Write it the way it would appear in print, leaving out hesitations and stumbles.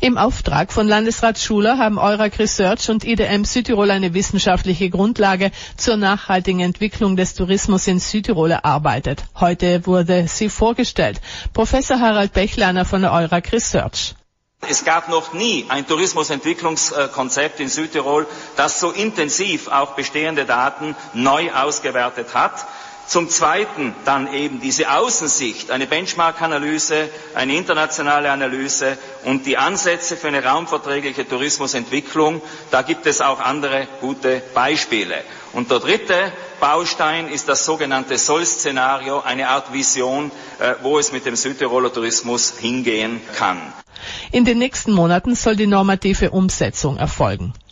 Im Auftrag von Landesrat Schuler haben Eurac Research und IDM Südtirol eine wissenschaftliche Grundlage zur nachhaltigen Entwicklung des Tourismus in Südtirol erarbeitet. Heute wurde sie vorgestellt. Professor Harald Bechleiner von der Eurac Research. Es gab noch nie ein Tourismusentwicklungskonzept in Südtirol, das so intensiv auch bestehende Daten neu ausgewertet hat. Zum Zweiten dann eben diese Außensicht, eine Benchmark-Analyse, eine internationale Analyse und die Ansätze für eine raumverträgliche Tourismusentwicklung. Da gibt es auch andere gute Beispiele. Und der dritte Baustein ist das sogenannte Soll-Szenario, eine Art Vision, wo es mit dem Südtiroler Tourismus hingehen kann. In den nächsten Monaten soll die normative Umsetzung erfolgen.